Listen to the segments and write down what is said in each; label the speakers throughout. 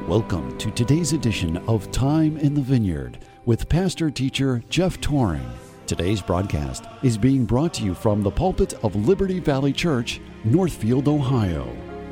Speaker 1: Welcome to today's edition of Time in the Vineyard with pastor-teacher Jeff Toring. Today's broadcast is being brought to you from the pulpit of Liberty Valley Church, Northfield, Ohio.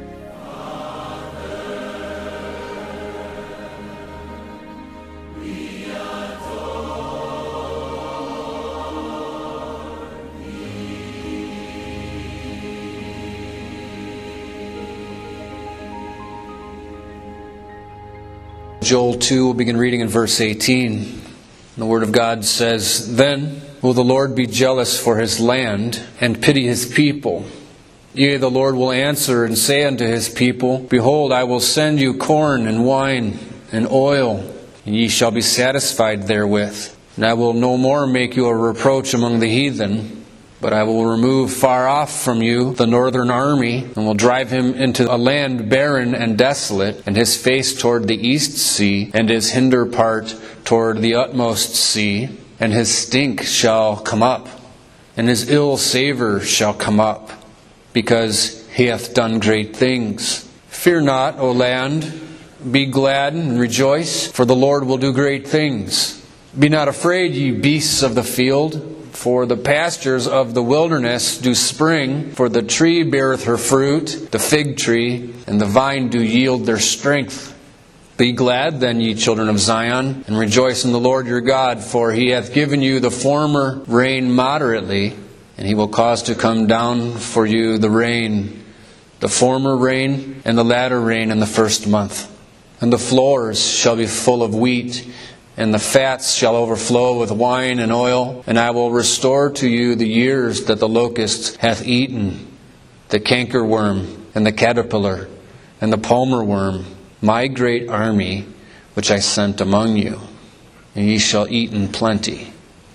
Speaker 2: Joel 2, we'll begin reading in verse 18. The Word of God says, "Then will the Lord be jealous for his land, and pity his people. Yea, the Lord will answer and say unto his people, Behold, I will send you corn and wine and oil, and ye shall be satisfied therewith. And I will no more make you a reproach among the heathen, but I will remove far off from you the northern army, and will drive him into a land barren and desolate, and his face toward the east sea, and his hinder part toward the utmost sea. And his stink shall come up, and his ill savour shall come up, because he hath done great things. Fear not, O land, be glad and rejoice, for the Lord will do great things. Be not afraid, ye beasts of the field, for the pastures of the wilderness do spring, for the tree beareth her fruit, the fig tree, and the vine do yield their strength. Be glad then, ye children of Zion, and rejoice in the Lord your God, for he hath given you the former rain moderately, and he will cause to come down for you the rain, the former rain and the latter rain in the first month. And the floors shall be full of wheat, and the fats shall overflow with wine and oil. And I will restore to you the years that the locust hath eaten, the cankerworm, and the caterpillar, and the palmer worm, my great army, which I sent among you. And ye shall eat in plenty,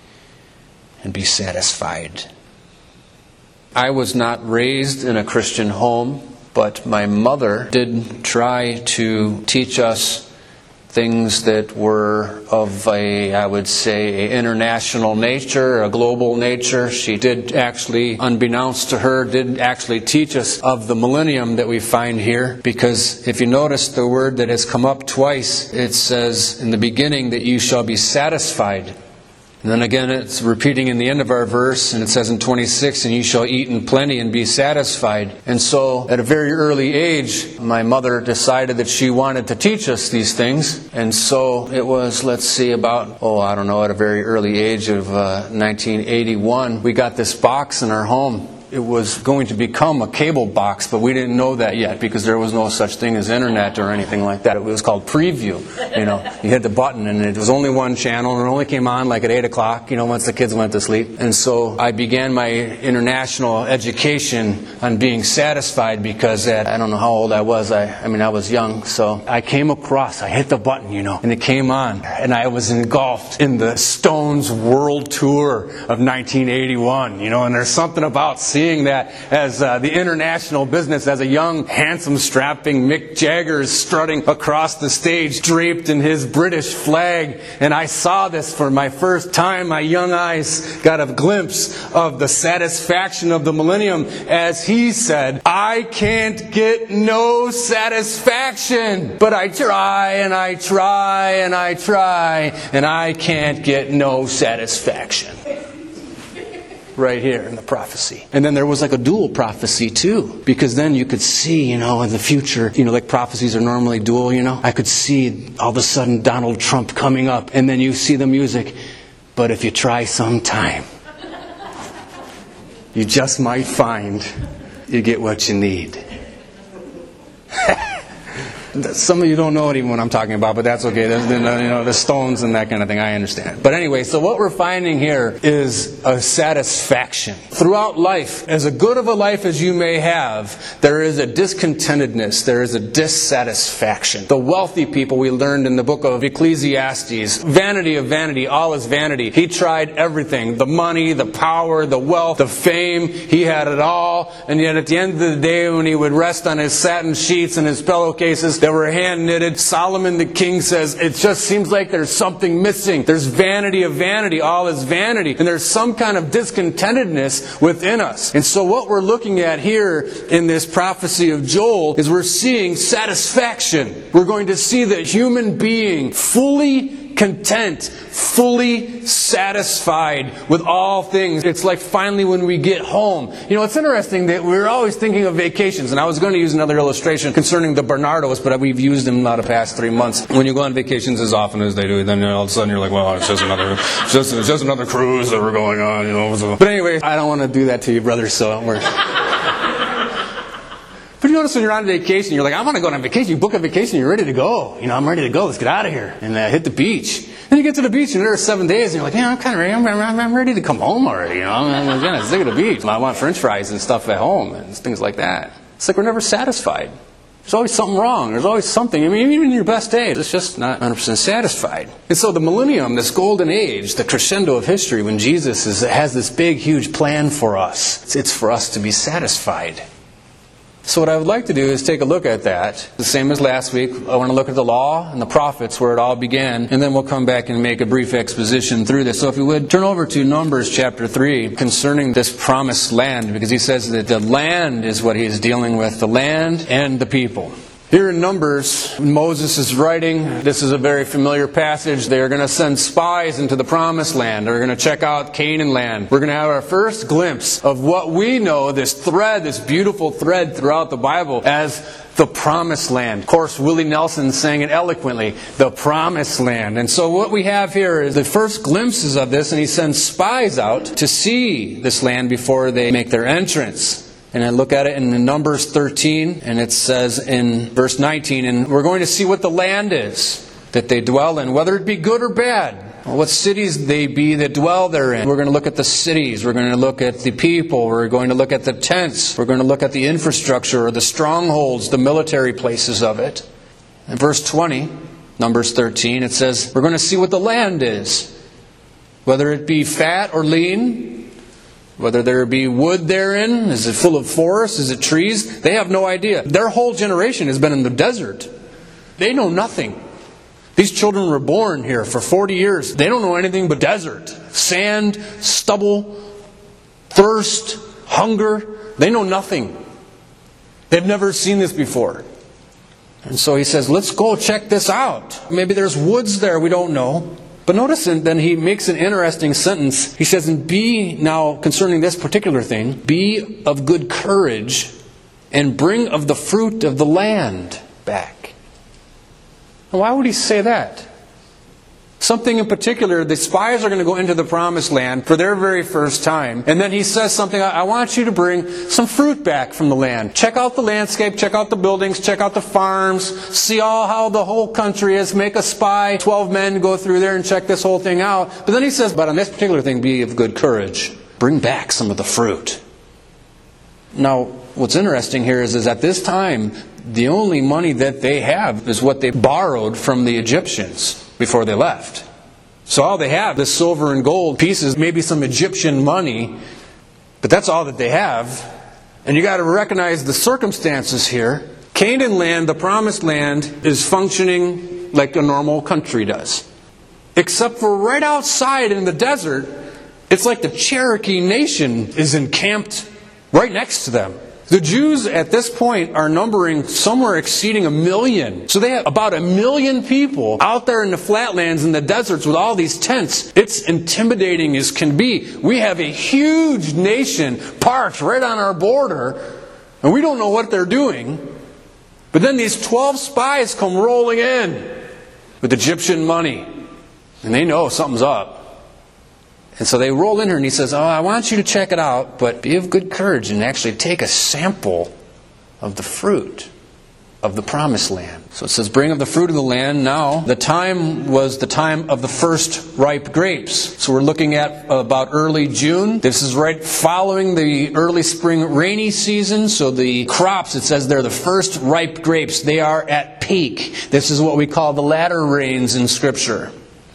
Speaker 2: and be satisfied." I was not raised in a Christian home, but my mother did try to teach us things that were of I would say, international nature, a global nature. She did actually, unbeknownst to her, did actually teach us of the millennium that we find here. Because if you notice the word that has come up twice, it says in the beginning that you shall be satisfied. And then again it's repeating in the end of our verse, and it says in 26, and you shall eat in plenty and be satisfied. And so at a very early age, my mother decided that she wanted to teach us these things. And so it was, at a very early age of 1981, we got this box in our home. It was going to become a cable box, but we didn't know that yet because there was no such thing as internet or anything like that. It was called Preview. You hit the button and it was only one channel, and it only came on like at 8 o'clock, once the kids went to sleep. And so I began my international education on being satisfied because I don't know how old I was. I was young. So I hit the button, and it came on. And I was engulfed in the Stones World Tour of 1981, and there's something about seeing that as the international business, as a young, handsome, strapping Mick Jagger is strutting across the stage draped in his British flag. And I saw this for my first time. My young eyes got a glimpse of the satisfaction of the millennium as he said, "I can't get no satisfaction, but I try and I try and I try, and I can't get no satisfaction." Right here in the prophecy. And then there was like a dual prophecy too, because then you could see, in the future, like prophecies are normally dual, I could see all of a sudden Donald Trump coming up, and then you see the music, but if you try sometime, you just might find you get what you need. Some of you don't know even what I'm talking about, but that's okay. The Stones and that kind of thing, I understand. But anyway, so what we're finding here is a satisfaction. Throughout life, as good of a life as you may have, there is a discontentedness, there is a dissatisfaction. The wealthy people, we learned in the book of Ecclesiastes, vanity of vanity, all is vanity. He tried everything, the money, the power, the wealth, the fame, he had it all. And yet at the end of the day, when he would rest on his satin sheets and his pillowcases, that were hand knitted. Solomon the king says, it just seems like there's something missing. There's vanity of vanity. All is vanity. And there's some kind of discontentedness within us. And so what we're looking at here in this prophecy of Joel is we're seeing satisfaction. We're going to see the human being fully content, fully satisfied with all things. It's like finally when we get home. You know, it's interesting that we're always thinking of vacations, and I was going to use another illustration concerning the Bernardos, but we've used them now the past 3 months. When you go on vacations as often as they do, then all of a sudden you're like, well, it's just another cruise that we're going on, you know. So. But anyway, I don't want to do that to you, brother, so we're... But you notice when you're on vacation, you're like, I want to go on vacation. You book a vacation, you're ready to go. You know, I'm ready to go. Let's get out of here and hit the beach. Then you get to the beach and there are 7 days, and you're like, yeah, I'm kind of ready. I'm ready to come home already. You know, I'm kind of sick of the beach. I want French fries and stuff at home and things like that. It's like we're never satisfied. There's always something wrong. There's always something. I mean, even in your best days, it's just not 100% satisfied. And so the millennium, this golden age, the crescendo of history, when Jesus has this big, huge plan for us, it's for us to be satisfied. So what I would like to do is take a look at that. The same as last week, I want to look at the law and the prophets where it all began, and then we'll come back and make a brief exposition through this. So if you would, turn over to Numbers chapter 3 concerning this promised land, because he says that the land is what he is dealing with, the land and the people. Here in Numbers, Moses is writing. This is a very familiar passage. They are going to send spies into the promised land. They're going to check out Canaan land. We're going to have our first glimpse of what we know, this thread, this beautiful thread throughout the Bible, as the promised land. Of course, Willie Nelson sang it eloquently, the promised land. And so what we have here is the first glimpses of this, and he sends spies out to see this land before they make their entrance. And I look at it in Numbers 13, and it says in verse 19, and we're going to see what the land is that they dwell in, whether it be good or bad, or what cities they be that dwell therein. We're going to look at the cities, we're going to look at the people, we're going to look at the tents, we're going to look at the infrastructure, or the strongholds, the military places of it. In verse 20, Numbers 13, it says, we're going to see what the land is, whether it be fat or lean, whether there be wood therein, is it full of forests, is it trees? They have no idea. Their whole generation has been in the desert. They know nothing. These children were born here for 40 years. They don't know anything but desert. Sand, stubble, thirst, hunger. They know nothing. They've never seen this before. And so he says, let's go check this out. Maybe there's woods there, we don't know. But notice then he makes an interesting sentence. He says, and be now, concerning this particular thing, be of good courage and bring of the fruit of the land back. Now, why would he say that? Something in particular, the spies are going to go into the promised land for their very first time. And then he says something, I want you to bring some fruit back from the land. Check out the landscape, check out the buildings, check out the farms, see all how the whole country is. Make a spy, 12 men go through there and check this whole thing out. But then he says, but on this particular thing, be of good courage. Bring back some of the fruit. Now, what's interesting here is at this time, the only money that they have is what they borrowed from the Egyptians before they left. So all they have is silver and gold pieces, maybe some Egyptian money, but that's all that they have. And you got to recognize the circumstances here. Canaan land, the promised land, is functioning like a normal country does. Except for right outside in the desert, it's like the Cherokee Nation is encamped right next to them. The Jews at this point are numbering somewhere exceeding 1 million. So they have about 1 million people out there in the flatlands and the deserts with all these tents. It's intimidating as can be. We have a huge nation parked right on our border, and we don't know what they're doing. But then these 12 spies come rolling in with Egyptian money, and they know something's up. And so they roll in here and he says, I want you to check it out, but be of good courage and actually take a sample of the fruit of the promised land. So it says, bring of the fruit of the land. Now, the time was the time of the first ripe grapes. So we're looking at about early June. This is right following the early spring rainy season. So the crops, it says they're the first ripe grapes. They are at peak. This is what we call the latter rains in Scripture.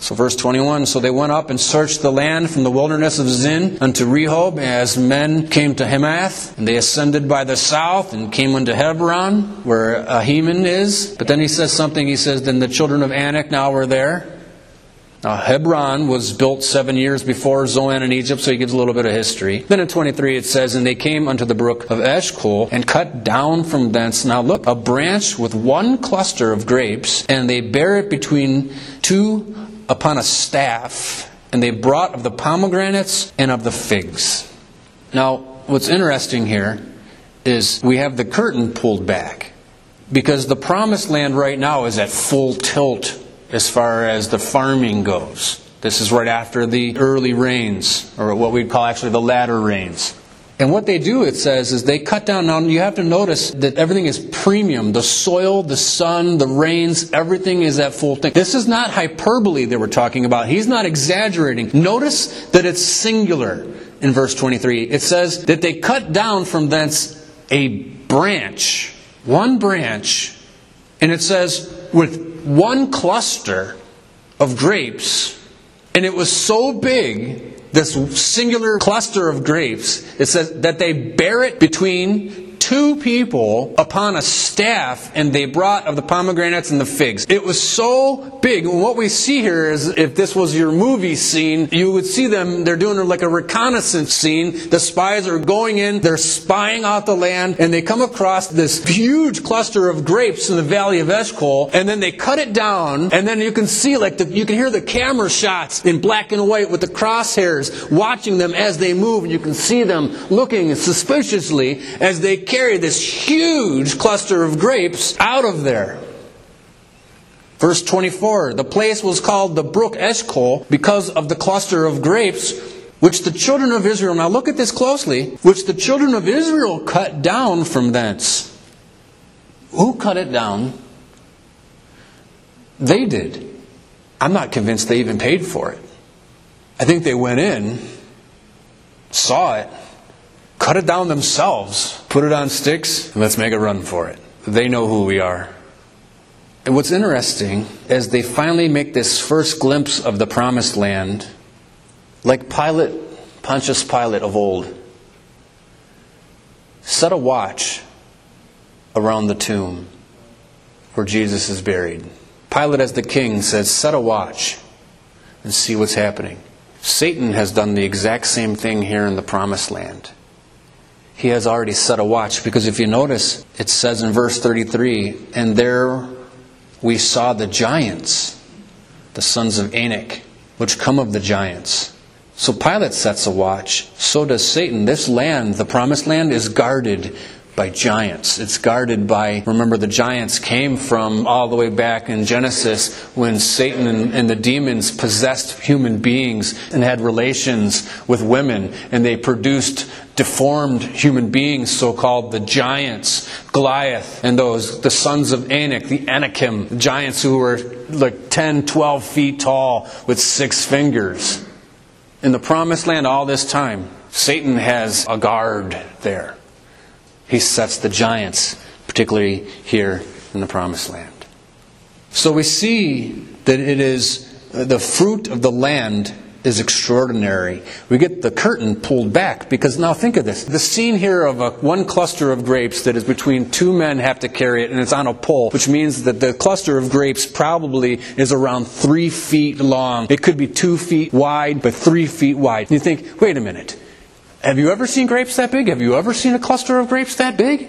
Speaker 2: So verse 21, so they went up and searched the land from the wilderness of Zin unto Rehob, as men came to Hamath. And they ascended by the south and came unto Hebron, where Ahiman is. But then he says something, he says, then the children of Anak now were there. Now Hebron was built 7 years before Zoan in Egypt, so he gives a little bit of history. Then in 23 it says, and they came unto the brook of Eshcol, and cut down from thence, now look, a branch with one cluster of grapes, and they bare it between two upon a staff, and they brought of the pomegranates and of the figs. Now, what's interesting here is we have the curtain pulled back, because the promised land right now is at full tilt as far as the farming goes. This is right after the early rains, or what we'd call actually the latter rains. And what they do, it says, is they cut down. Now, you have to notice that everything is premium. The soil, the sun, the rains, everything is at full thing. This is not hyperbole that we're talking about. He's not exaggerating. Notice that it's singular in verse 23. It says that they cut down from thence a branch, one branch, and it says with one cluster of grapes, and it was so big, this singular cluster of grapes, it says that they bare it between two people upon a staff, and they brought of the pomegranates and the figs. It was so big. And what we see here is, if this was your movie scene, you would see them, they're doing like a reconnaissance scene. The spies are going in, they're spying out the land, and they come across this huge cluster of grapes in the valley of Eshcol, and then they cut it down, and then you can see, you can hear the camera shots in black and white with the crosshairs watching them as they move, and you can see them looking suspiciously as they carry this huge cluster of grapes out of there. Verse 24, the place was called the brook Eshcol because of the cluster of grapes which the children of Israel, now look at this closely, which the children of Israel cut down from thence. Who cut it down? They did. I'm not convinced they even paid for it. I think they went in, saw it, cut it down themselves, put it on sticks, and let's make a run for it. They know who we are. And what's interesting, as they finally make this first glimpse of the promised land, like Pontius Pilate of old, set a watch around the tomb where Jesus is buried. Pilate, as the king, says, set a watch and see what's happening. Satan has done the exact same thing here in the promised land. He has already set a watch, because if you notice, it says in verse 33, and there we saw the giants, the sons of Anak, which come of the giants. So Pilate sets a watch. So does Satan. This land, the promised land, is guarded by giants. It's guarded by, remember, the giants came from all the way back in Genesis when Satan and the demons possessed human beings and had relations with women, and they produced deformed human beings, so-called the giants, Goliath, and the sons of Anak, the Anakim, giants who were like 10, 12 feet tall with 6 fingers. In the promised land all this time, Satan has a guard there. He sets the giants, particularly here in the promised land. So we see that it is the fruit of the land is extraordinary. We get the curtain pulled back, because now think of this. The scene here of one cluster of grapes that is between 2 men have to carry it, and it's on a pole, which means that the cluster of grapes probably is around 3 feet long. It could be 2 feet wide, but 3 feet wide. And you think, wait a minute. Have you ever seen grapes that big? Have you ever seen a cluster of grapes that big?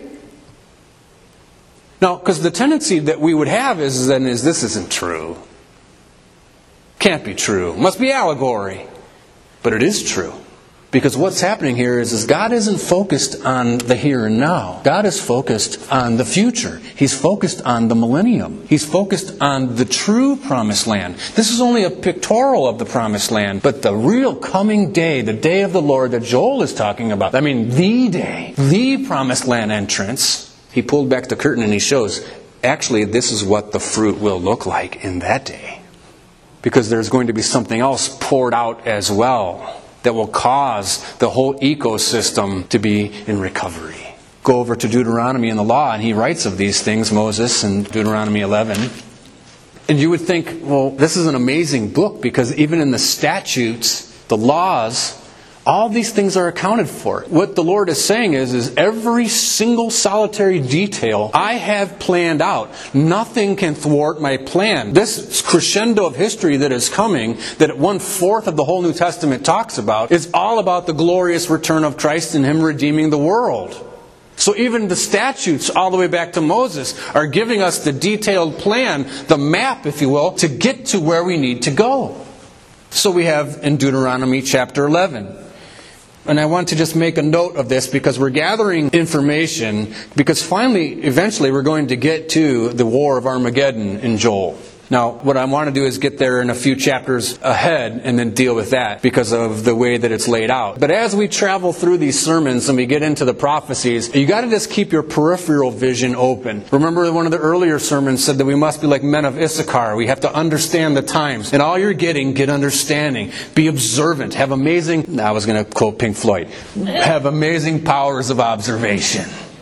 Speaker 2: No, because the tendency that we would have is this isn't true. Can't be true. Must be allegory. But it is true. Because what's happening here is God isn't focused on the here and now. God is focused on the future. He's focused on the millennium. He's focused on the true promised land. This is only a pictorial of the promised land. But the real coming day, the day of the Lord that Joel is talking about, the day, the promised land entrance, he pulled back the curtain and he shows, actually, this is what the fruit will look like in that day. Because there's going to be something else poured out as well that will cause the whole ecosystem to be in recovery. Go over to Deuteronomy in the law, and he writes of these things, Moses, in Deuteronomy 11. And you would think, well, this is an amazing book because even in the statutes, the laws, all these things are accounted for. What the Lord is saying is every single solitary detail I have planned out. Nothing can thwart my plan. This crescendo of history that is coming, that 1/4 of the whole New Testament talks about, is all about the glorious return of Christ and Him redeeming the world. So even the statutes, all the way back to Moses, are giving us the detailed plan, the map, if you will, to get to where we need to go. So we have in Deuteronomy chapter 11. And I want to just make a note of this because we're gathering information because eventually we're going to get to the War of Armageddon in Joel. Now, what I want to do is get there in a few chapters ahead and then deal with that because of the way that it's laid out. But as we travel through these sermons and we get into the prophecies, you got to just keep your peripheral vision open. Remember one of the earlier sermons said that we must be like men of Issachar. We have to understand the times. And all you're getting, get understanding. Be observant. Have amazing, I was going to quote Pink Floyd, have amazing powers of observation.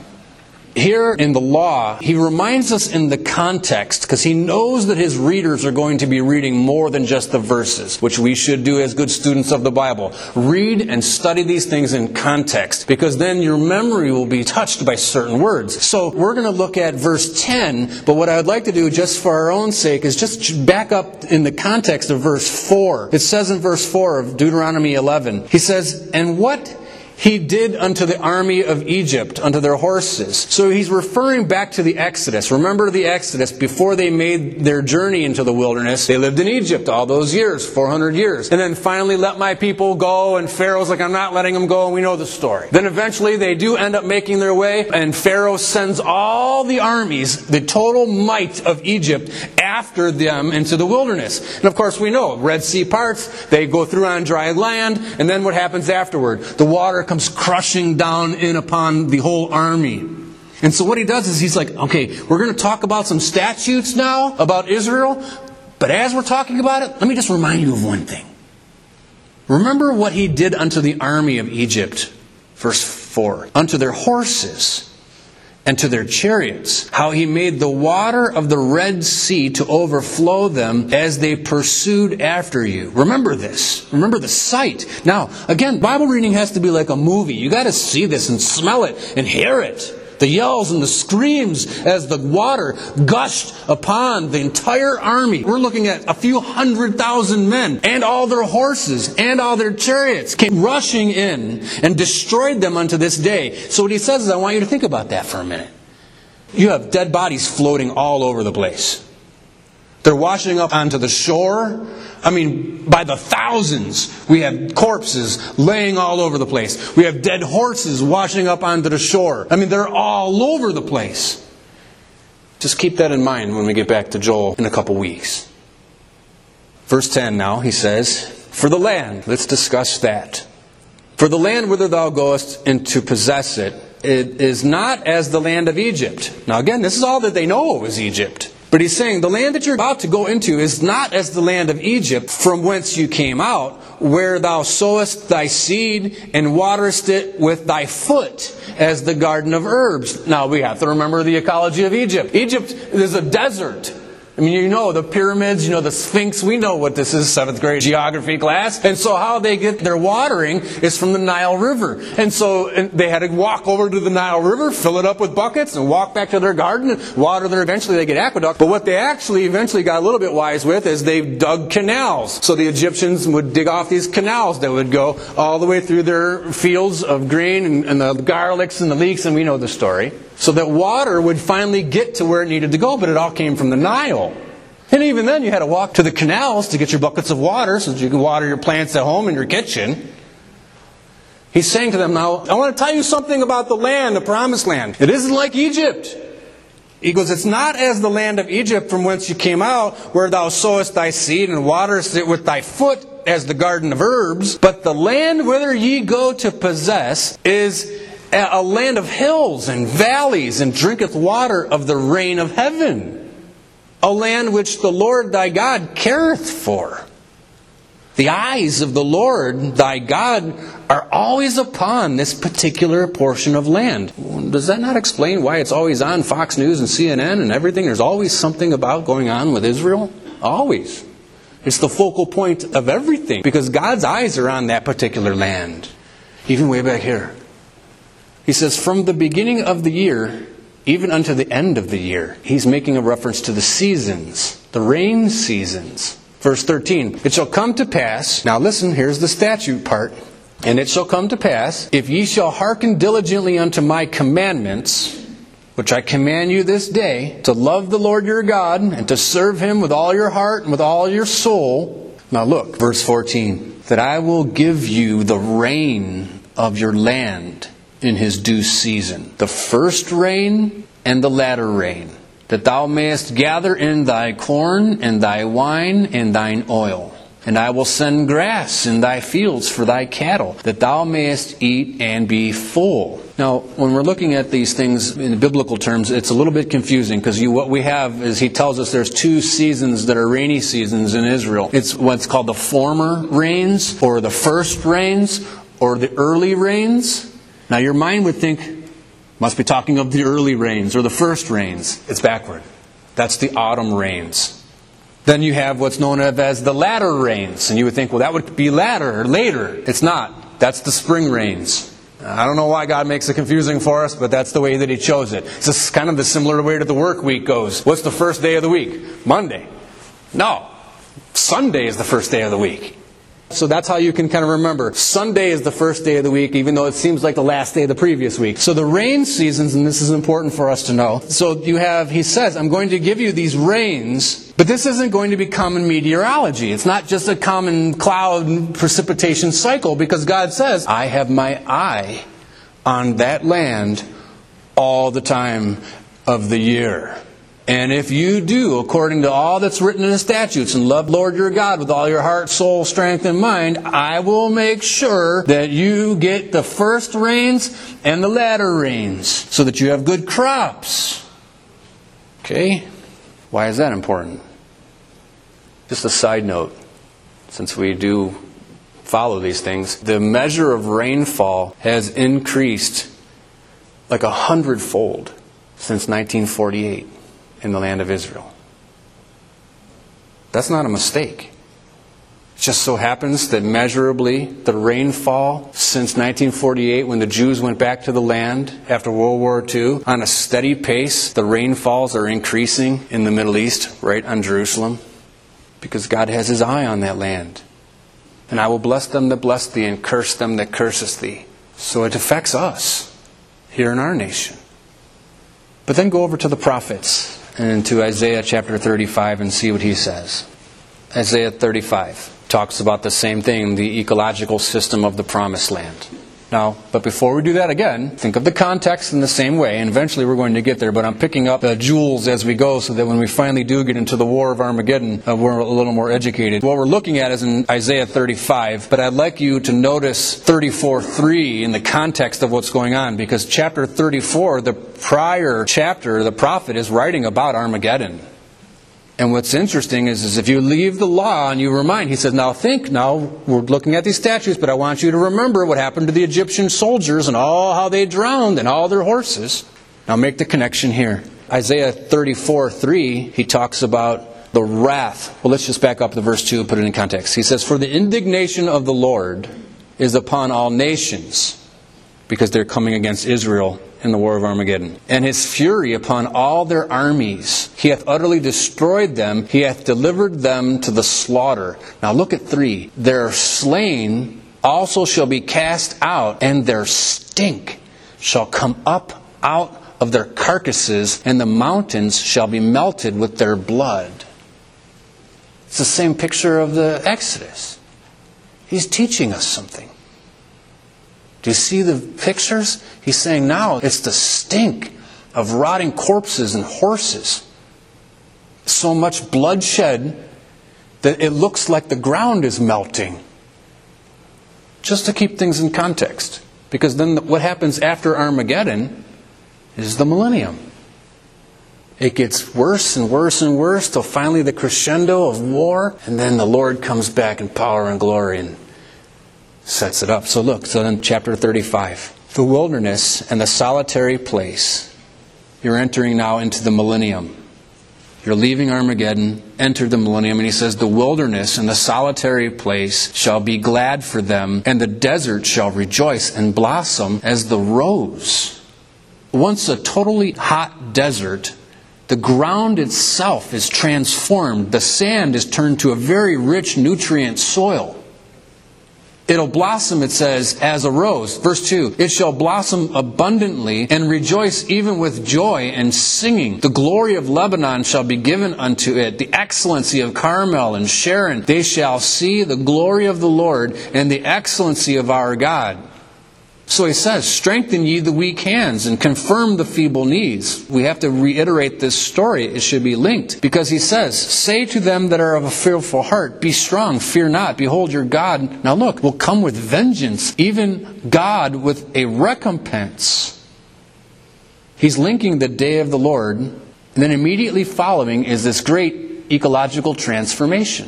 Speaker 2: Here in the law, he reminds us in the context, because he knows that his readers are going to be reading more than just the verses, which we should do as good students of the Bible. Read and study these things in context, because then your memory will be touched by certain words. So we're going to look at verse 10, but what I would like to do just for our own sake is just back up in the context of verse 4. It says in verse 4 of Deuteronomy 11, he says, "And what He did unto the army of Egypt, unto their horses." So he's referring back to the Exodus. Remember the Exodus, before they made their journey into the wilderness, they lived in Egypt all those years, 400 years. And then finally, let my people go, and Pharaoh's like, I'm not letting them go, and we know the story. Then eventually they do end up making their way, and Pharaoh sends all the armies, the total might of Egypt, after them into the wilderness. And of course we know, Red Sea parts, they go through on dry land, and then what happens afterward? The water comes crushing down in upon the whole army. And so what he does is he's like, okay, we're going to talk about some statutes now about Israel, but as we're talking about it, let me just remind you of one thing. Remember what he did unto the army of Egypt, verse 4, unto their horses and to their chariots, how he made the water of the Red Sea to overflow them as they pursued after you. Remember this. Remember the sight. Now, again, Bible reading has to be like a movie. You got to see this and smell it and hear it. The yells and the screams as the water gushed upon the entire army. We're looking at a few 100,000 men and all their horses and all their chariots came rushing in and destroyed them unto this day. So what he says is, I want you to think about that for a minute. You have dead bodies floating all over the place. They're washing up onto the shore. I mean, by the thousands. We have corpses laying all over the place. We have dead horses washing up onto the shore. I mean, they're all over the place. Just keep that in mind when we get back to Joel in a couple weeks. Verse 10 now, he says, "For the land," let's discuss that. "For the land whither thou goest and to possess it, it is not as the land of Egypt." Now again, this is all that they know was Egypt. But he's saying the land that you're about to go into is not as the land of Egypt from whence you came out, where thou sowest thy seed and waterest it with thy foot as the garden of herbs. Now we have to remember the ecology of Egypt. Egypt is a desert. I mean, you know the pyramids, you know the Sphinx. We know what this is, 7th grade geography class. And so how they get their watering is from the Nile River. And so they had to walk over to the Nile River, fill it up with buckets, and walk back to their garden and water there. Eventually they get aqueduct. But what they actually eventually got a little bit wise with is they dug canals. So the Egyptians would dig off these canals that would go all the way through their fields of grain and the garlics and the leeks, and we know the story. So that water would finally get to where it needed to go, but it all came from the Nile. And even then you had to walk to the canals to get your buckets of water so that you could water your plants at home in your kitchen. He's saying to them, now, I want to tell you something about the land, the promised land. It isn't like Egypt. He goes, it's not as the land of Egypt from whence you came out, where thou sowest thy seed and waterest it with thy foot as the garden of herbs. But the land whither ye go to possess is a land of hills and valleys, and drinketh water of the rain of heaven. A land which the Lord thy God careth for. The eyes of the Lord thy God are always upon this particular portion of land. Does that not explain why it's always on Fox News and CNN and everything? There's always something about going on with Israel. Always. It's the focal point of everything because God's eyes are on that particular land. Even way back here. He says, from the beginning of the year, even unto the end of the year. He's making a reference to the seasons, the rain seasons. Verse 13, it shall come to pass, now listen, here's the statute part. And it shall come to pass, if ye shall hearken diligently unto my commandments, which I command you this day, to love the Lord your God, and to serve Him with all your heart and with all your soul. Now look, verse 14, that I will give you the rain of your land in his due season, the first rain and the latter rain, that thou mayest gather in thy corn and thy wine and thine oil. And I will send grass in thy fields for thy cattle, that thou mayest eat and be full. Now, when we're looking at these things in biblical terms, it's a little bit confusing because what we have is he tells us there's two seasons that are rainy seasons in Israel. It's what's called the former rains, or the first rains, or the early rains. Now, your mind would think, must be talking of the early rains or the first rains. It's backward. That's the autumn rains. Then you have what's known as the latter rains. And you would think, well, that would be latter or later. It's not. That's the spring rains. I don't know why God makes it confusing for us, but that's the way that He chose it. It's just kind of the similar way that the work week goes. What's the first day of the week? Monday. No. Sunday is the first day of the week. So that's how you can kind of remember. Sunday is the first day of the week, even though it seems like the last day of the previous week. So the rain seasons, and this is important for us to know. So you have, he says, I'm going to give you these rains, but this isn't going to be common meteorology. It's not just a common cloud precipitation cycle, because God says, I have my eye on that land all the time of the year. And if you do, according to all that's written in the statutes, and love Lord your God with all your heart, soul, strength, and mind, I will make sure that you get the first rains and the latter rains, so that you have good crops. Okay? Why is that important? Just a side note, since we do follow these things, the measure of rainfall has increased like 100-fold since 1948. In the land of Israel. That's not a mistake. It just so happens that measurably the rainfall since 1948, when the Jews went back to the land after World War II, on a steady pace, the rainfalls are increasing in the Middle East, right on Jerusalem, because God has His eye on that land. And I will bless them that bless thee, and curse them that curseth thee. So it affects us here in our nation. But then go over to the prophets and to Isaiah chapter 35 and see what he says. Isaiah 35 talks about the same thing, the ecological system of the promised land. Now, but before we do that again, think of the context in the same way, and eventually we're going to get there, but I'm picking up the jewels as we go so that when we finally do get into the War of Armageddon, we're a little more educated. What we're looking at is in Isaiah 35, but I'd like you to notice 34:3 in the context of what's going on, because chapter 34, the prior chapter, the prophet is writing about Armageddon. And what's interesting is if you leave the law and you remind, he says, now we're looking at these statutes, but I want you to remember what happened to the Egyptian soldiers and all how they drowned and all their horses. Now make the connection here. Isaiah 34:3, he talks about the wrath. Well, let's just back up to verse 2 and put it in context. He says, for the indignation of the Lord is upon all nations, because they're coming against Israel in the War of Armageddon. And His fury upon all their armies. He hath utterly destroyed them. He hath delivered them to the slaughter. Now look at 3. Their slain also shall be cast out, and their stink shall come up out of their carcasses, and the mountains shall be melted with their blood. It's the same picture of the Exodus. He's teaching us something. Do you see the pictures? He's saying now it's the stink of rotting corpses and horses. So much bloodshed that it looks like the ground is melting. Just to keep things in context. Because then what happens after Armageddon is the millennium. It gets worse and worse and worse till finally the crescendo of war, and then the Lord comes back in power and glory and sets it up. So look, in chapter 35, the wilderness and the solitary place. You're entering now into the millennium. You're leaving Armageddon, enter the millennium, and he says, the wilderness and the solitary place shall be glad for them, and the desert shall rejoice and blossom as the rose. Once a totally hot desert, the ground itself is transformed. The sand is turned to a very rich nutrient soil. It'll blossom, it says, as a rose. Verse 2, it shall blossom abundantly and rejoice even with joy and singing. The glory of Lebanon shall be given unto it, the excellency of Carmel and Sharon. They shall see the glory of the Lord and the excellency of our God. So he says, strengthen ye the weak hands and confirm the feeble knees. We have to reiterate this story. It should be linked. Because he says, say to them that are of a fearful heart, be strong, fear not. Behold, your God, now look, will come with vengeance, even God with a recompense. He's linking the day of the Lord, and then immediately following is this great ecological transformation.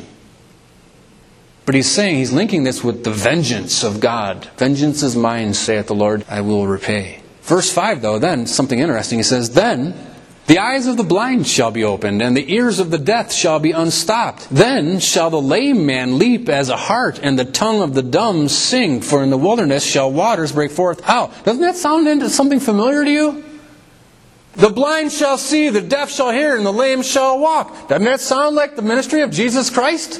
Speaker 2: But he's saying, he's linking this with the vengeance of God. Vengeance is mine, saith the Lord, I will repay. Verse 5, though, then, something interesting. He says, then the eyes of the blind shall be opened, and the ears of the deaf shall be unstopped. Then shall the lame man leap as a hart, and the tongue of the dumb sing. For in the wilderness shall waters break forth. How? Doesn't that sound into something familiar to you? The blind shall see, the deaf shall hear, and the lame shall walk. Doesn't that sound like the ministry of Jesus Christ?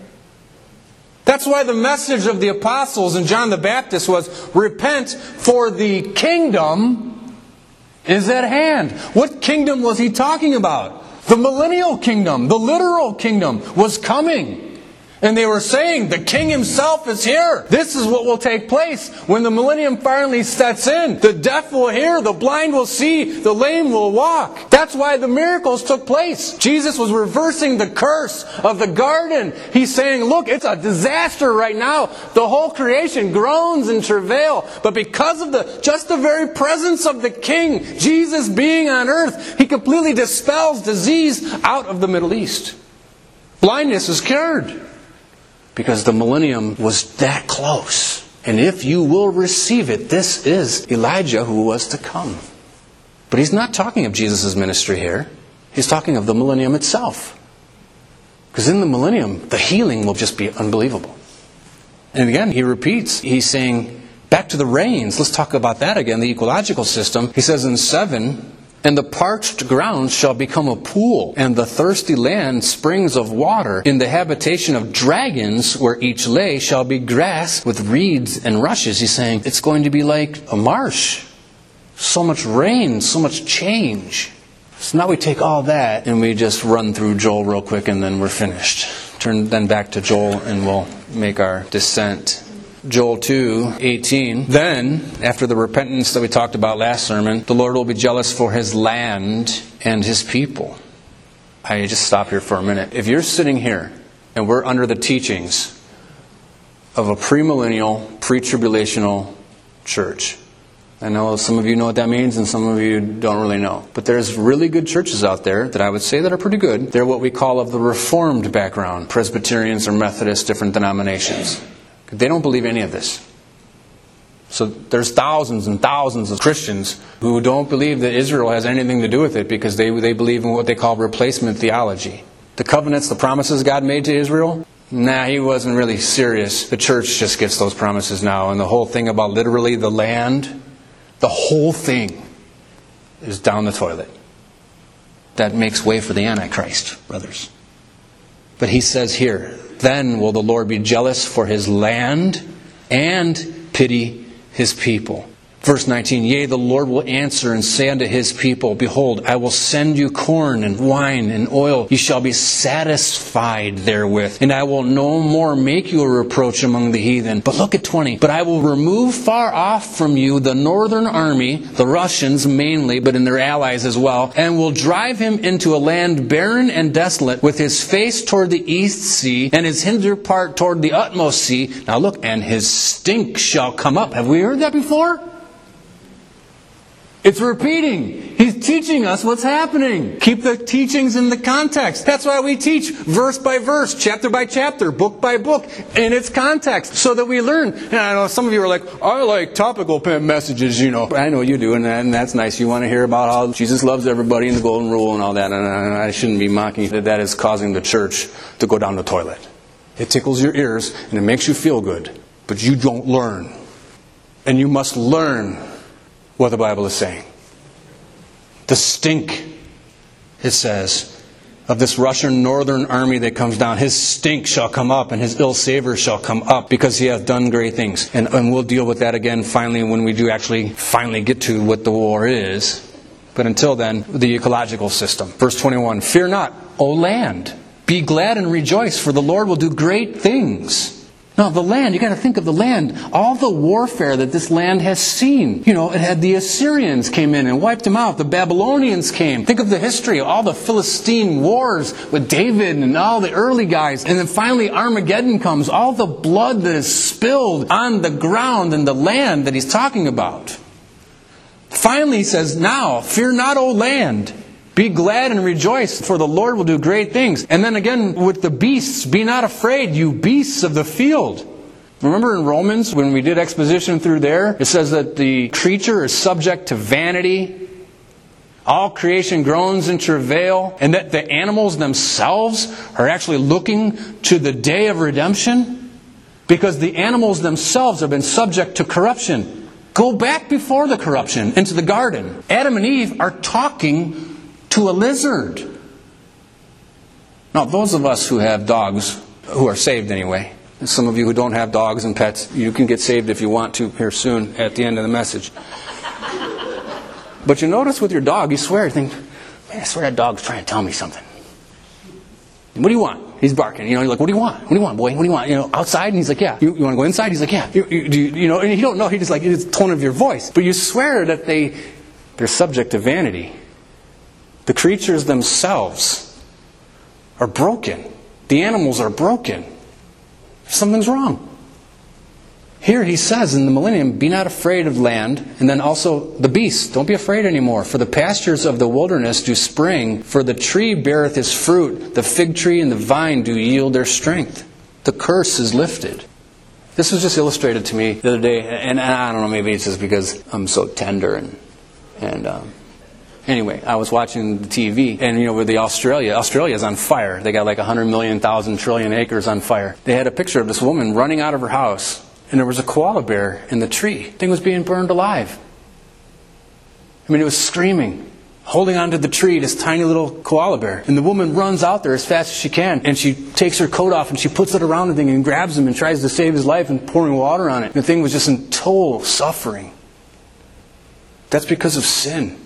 Speaker 2: That's why the message of the apostles and John the Baptist was, repent, for the kingdom is at hand. What kingdom was he talking about? The millennial kingdom, the literal kingdom was coming. And they were saying, the king himself is here. This is what will take place when the millennium finally sets in. The deaf will hear, the blind will see, the lame will walk. That's why the miracles took place. Jesus was reversing the curse of the garden. He's saying, look, it's a disaster right now. The whole creation groans in travail. But because of just the very presence of the king, Jesus being on earth, he completely dispels disease out of the Middle East. Blindness is cured. Because the millennium was that close. And if you will receive it, this is Elijah who was to come. But he's not talking of Jesus' ministry here. He's talking of the millennium itself. Because in the millennium, the healing will just be unbelievable. And again, he repeats, he's saying, back to the rains. Let's talk about that again, the ecological system. He says in 7, and the parched ground shall become a pool, and the thirsty land springs of water. In the habitation of dragons, where each lay, shall be grass with reeds and rushes. He's saying it's going to be like a marsh. So much rain, so much change. So now we take all that and we just run through Joel real quick and then we're finished. Turn then back to Joel and we'll make our descent. Joel 2:18. Then, after the repentance that we talked about last sermon, the Lord will be jealous for His land and His people. I just stop here for a minute. If you're sitting here and we're under the teachings of a premillennial, pre-tribulational church, I know some of you know what that means and some of you don't really know. But there's really good churches out there that I would say that are pretty good. They're what we call of the Reformed background. Presbyterians or Methodists, different denominations. They don't believe any of this. So there's thousands and thousands of Christians who don't believe that Israel has anything to do with it because they believe in what they call replacement theology. The covenants, the promises God made to Israel, He wasn't really serious. The church just gets those promises now. And the whole thing about literally the land, the whole thing is down the toilet. That makes way for the Antichrist, brothers. But he says here, then will the Lord be jealous for His land and pity His people. Verse 19, yea, the Lord will answer and say unto His people, behold, I will send you corn and wine and oil. You shall be satisfied therewith. And I will no more make you a reproach among the heathen. But look at 20. But I will remove far off from you the northern army, the Russians mainly, but in their allies as well, and will drive him into a land barren and desolate, with his face toward the east sea, and his hinder part toward the utmost sea. Now look, and his stink shall come up. Have we heard that before? It's repeating. He's teaching us what's happening. Keep the teachings in the context. That's why we teach verse by verse, chapter by chapter, book by book, in its context, so that we learn. And I know some of you are like, I like topical messages, you know. I know you do, and that's nice. You want to hear about how Jesus loves everybody and the golden rule and all that. And I shouldn't be mocking that is causing the church to go down the toilet. It tickles your ears, and it makes you feel good. But you don't learn. And you must learn what the Bible is saying. The stink, it says, of this Russian northern army that comes down, his stink shall come up, and his ill savor shall come up, because he hath done great things. And we'll deal with that again finally when we do actually finally get to what the war is. But until then, the ecological system. Verse 21, fear not, O land. Be glad and rejoice, for the Lord will do great things. Now, the land, you got to think of the land, all the warfare that this land has seen. You know, it had the Assyrians came in and wiped them out. The Babylonians came. Think of the history, all the Philistine wars with David and all the early guys. And then finally Armageddon comes, all the blood that is spilled on the ground and the land that he's talking about. Finally he says, now, fear not, O land. Be glad and rejoice, for the Lord will do great things. And then again with the beasts, be not afraid, you beasts of the field. Remember in Romans, when we did exposition through there, it says that the creature is subject to vanity. All creation groans in travail. And that the animals themselves are actually looking to the day of redemption. Because the animals themselves have been subject to corruption. Go back before the corruption into the garden. Adam and Eve are talking to a lizard. Now, those of us who have dogs, who are saved anyway, some of you who don't have dogs and pets, you can get saved if you want to here soon at the end of the message. But you notice with your dog, you swear, you think, man, I swear that dog's trying to tell me something. What do you want? He's barking. You know, you're like, what do you want? What do you want, boy? What do you want? You know, outside? And he's like, yeah. You want to go inside? He's like, yeah. You know, and you don't know. He just like, it's the tone of your voice. But you swear that they're subject to vanity. The creatures themselves are broken. The animals are broken. Something's wrong. Here he says in the millennium, be not afraid of land. And then also the beasts, don't be afraid anymore. For the pastures of the wilderness do spring. For the tree beareth his fruit. The fig tree and the vine do yield their strength. The curse is lifted. This was just illustrated to me the other day. And I don't know, maybe it's just because I'm so tender Anyway, I was watching the TV, and you know, with Australia's on fire. They got like 100 million, 1,000 trillion acres on fire. They had a picture of this woman running out of her house, and there was a koala bear in the tree. The thing was being burned alive. I mean, it was screaming, holding onto the tree, this tiny little koala bear. And the woman runs out there as fast as she can, and she takes her coat off, and she puts it around the thing and grabs him and tries to save his life and pouring water on it. And the thing was just in total suffering. That's because of sin.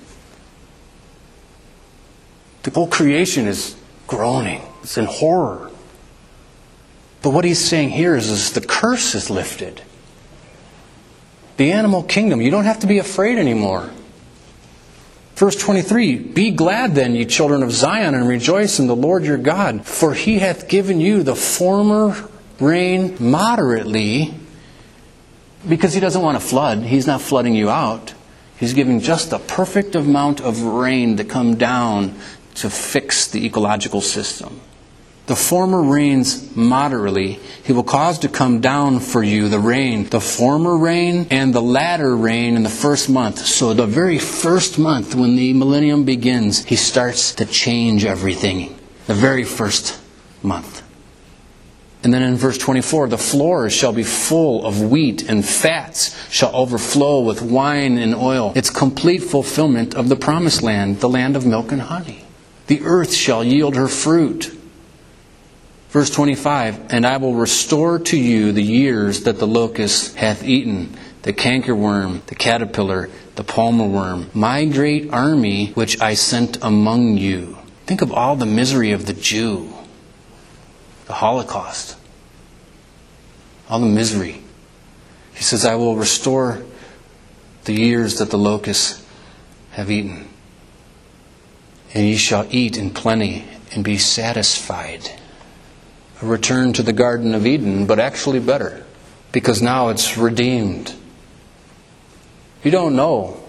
Speaker 2: The whole creation is groaning. It's in horror. But what he's saying here is the curse is lifted. The animal kingdom, you don't have to be afraid anymore. Verse 23, be glad then, ye children of Zion, and rejoice in the Lord your God, for he hath given you the former rain moderately, because he doesn't want to flood. He's not flooding you out. He's giving just the perfect amount of rain to come down to fix the ecological system. The former rains moderately. He will cause to come down for you the rain, the former rain and the latter rain in the first month. So the very first month when the millennium begins, he starts to change everything. The very first month. And then in verse 24, the floors shall be full of wheat, and fats shall overflow with wine and oil. It's complete fulfillment of the promised land, the land of milk and honey. The earth shall yield her fruit. Verse 25, and I will restore to you the years that the locust hath eaten, the cankerworm, the caterpillar, the palmer worm, my great army which I sent among you. Think of all the misery of the Jew. The Holocaust. All the misery. He says, I will restore the years that the locusts have eaten. And ye shall eat in plenty and be satisfied. A return to the Garden of Eden, but actually better. Because now it's redeemed. You don't know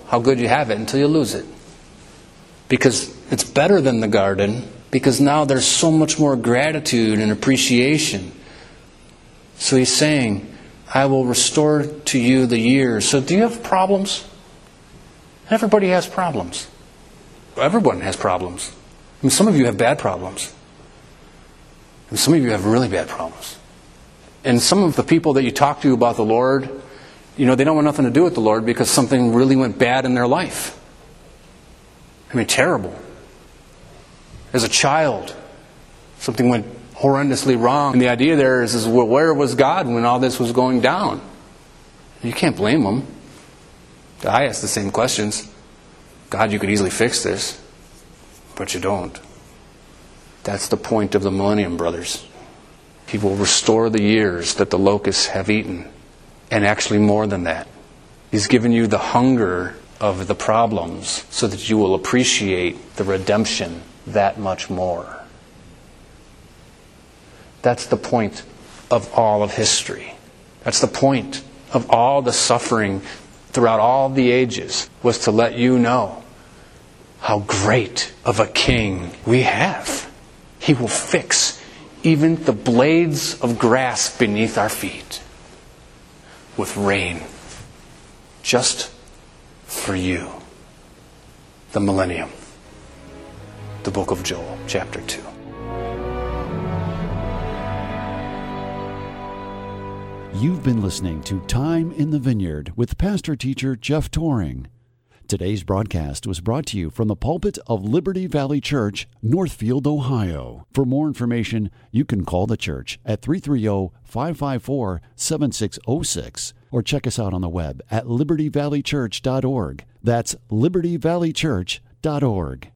Speaker 2: how good you have it until you lose it. Because it's better than the garden, because now there's so much more gratitude and appreciation. So he's saying, I will restore to you the years. So do you have problems? Everybody has problems. Everyone has problems. I mean, some of you have bad problems. And some of you have really bad problems. And some of the people that you talk to about the Lord, they don't want nothing to do with the Lord because something really went bad in their life. I mean, terrible. As a child, something went horrendously wrong. And the idea there is well, where was God when all this was going down? You can't blame Him. I ask the same questions. God, you could easily fix this, but you don't. That's the point of the millennium, brothers. He will restore the years that the locusts have eaten. And actually more than that. He's given you the hunger of the problems so that you will appreciate the redemption that much more. That's the point of all of history. That's the point of all the suffering throughout all the ages, was to let you know how great of a king we have. He will fix even the blades of grass beneath our feet with rain, just for you. The millennium. The book of Joel, chapter 2.
Speaker 1: You've been listening to Time in the Vineyard with pastor-teacher Jeff Toring. Today's broadcast was brought to you from the pulpit of Liberty Valley Church, Northfield, Ohio. For more information, you can call the church at 330-554-7606 or check us out on the web at libertyvalleychurch.org. That's libertyvalleychurch.org.